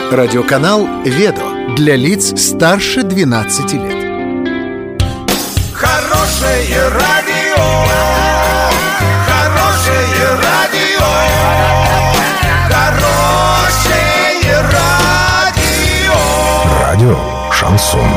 Радиоканал «Ведо» для лиц старше 12 лет. Хорошее радио, хорошее радио, хорошее радио. Радио «Шансон».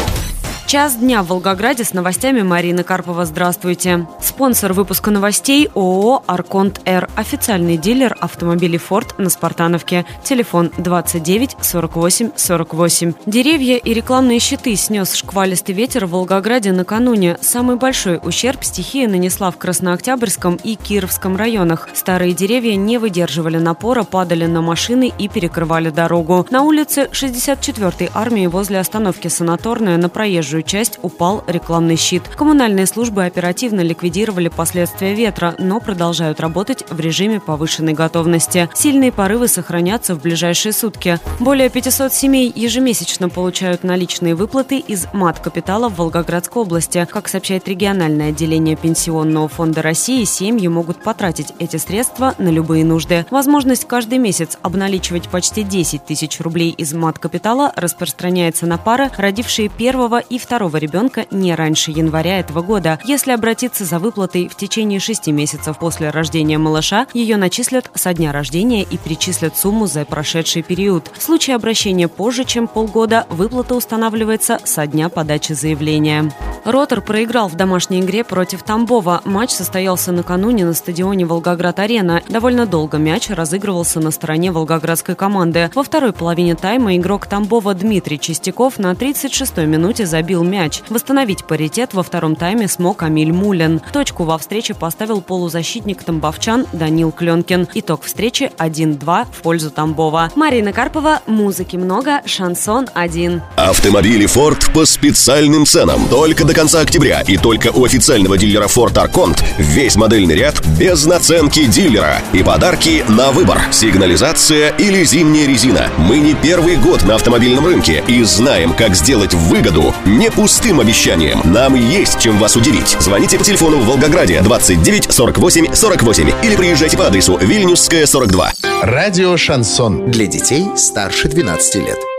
Час дня в Волгограде с новостями. Марина Карпова. Здравствуйте. Спонсор выпуска новостей ООО «Арконт Р». Официальный дилер автомобилей «Форд» на Спартановке. Телефон 29 48 48. Деревья и рекламные щиты снес шквалистый ветер в Волгограде накануне. Самый большой ущерб стихия нанесла в Краснооктябрьском и Кировском районах. Старые деревья не выдерживали напора, падали на машины и перекрывали дорогу. На улице 64-й армии возле остановки «Санаторная» на проезжую часть упал рекламный щит. Коммунальные службы оперативно ликвидировали последствия ветра, но продолжают работать в режиме повышенной готовности. Сильные порывы сохранятся в ближайшие сутки. Более 500 семей ежемесячно получают наличные выплаты из мат-капитала в Волгоградской области. Как сообщает региональное отделение Пенсионного фонда России, семьи могут потратить эти средства на любые нужды. Возможность каждый месяц обналичивать почти 10 тысяч рублей из мат-капитала распространяется на пары, родившие первого и второго ребенка не раньше января этого года. Если обратиться за выплатой в течение 6 месяцев после рождения малыша, ее начислят со дня рождения и перечислят сумму за прошедший период. В случае обращения позже, чем полгода, выплата устанавливается со дня подачи заявления. «Ротор» проиграл в домашней игре против Тамбова. Матч состоялся накануне на стадионе «Волгоград-Арена». Довольно долго мяч разыгрывался на стороне волгоградской команды. Во второй половине тайма игрок Тамбова Дмитрий Чистяков на 36-й минуте забил мяч. Восстановить паритет во втором тайме смог Амиль Мулин. Точку во встрече поставил полузащитник тамбовчан Данил Кленкин. Итог встречи 1-2 в пользу Тамбова. Марина Карпова. Музыки много, шансон 1. Автомобили Ford по специальным ценам. Только до конца октября и только у официального дилера Ford Арконт весь модельный ряд без наценки дилера. И подарки на выбор. Сигнализация или зимняя резина. Мы не первый год на автомобильном рынке и знаем, как сделать выгоду не пустым обещанием. Нам есть чем вас удивить. Звоните по телефону в Волгограде 29 48 48 или приезжайте по адресу Вильнюсская, 42. Радио «Шансон» для детей старше 12 лет.